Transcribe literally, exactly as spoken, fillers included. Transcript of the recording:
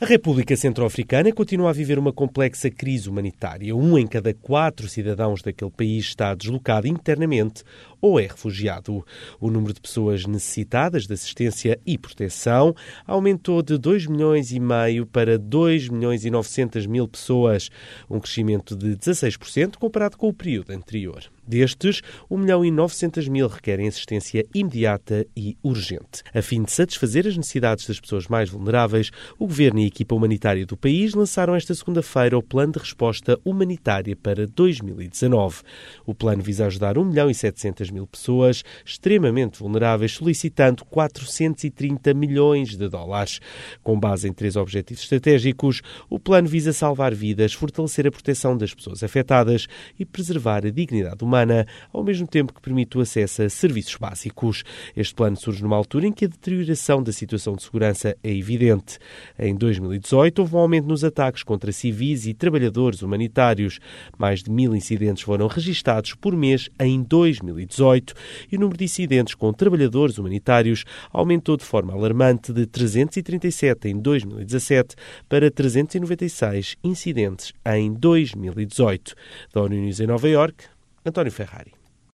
A República Centro-Africana continua a viver uma complexa crise humanitária. Um em cada quatro cidadãos daquele país está deslocado internamente ou é refugiado. O número de pessoas necessitadas de assistência e proteção aumentou de dois milhões e meio para dois milhões e novecentas mil pessoas, um crescimento de dezasseis por cento comparado com o período anterior. Destes, um milhão e novecentas mil requerem assistência imediata e urgente. A fim de satisfazer as necessidades das pessoas mais vulneráveis, o Governo e a equipa humanitária do país lançaram esta segunda-feira o Plano de Resposta Humanitária para dois mil e dezanove. O plano visa ajudar um milhão e setecentas mil pessoas extremamente vulneráveis, solicitando quatrocentos e trinta milhões de dólares. Com base em três objetivos estratégicos, o plano visa salvar vidas, fortalecer a proteção das pessoas afetadas e preservar a dignidade humana. humana, ao mesmo tempo que permite o acesso a serviços básicos. Este plano surge numa altura em que a deterioração da situação de segurança é evidente. Em dois mil e dezoito, houve um aumento nos ataques contra civis e trabalhadores humanitários. Mais de mil incidentes foram registados por mês em dois mil e dezoito e o número de incidentes com trabalhadores humanitários aumentou de forma alarmante de trezentos e trinta e sete em dois mil e dezassete para trezentos e noventa e seis incidentes em dois mil e dezoito. Da ONU News em Nova Iorque, António Ferrari.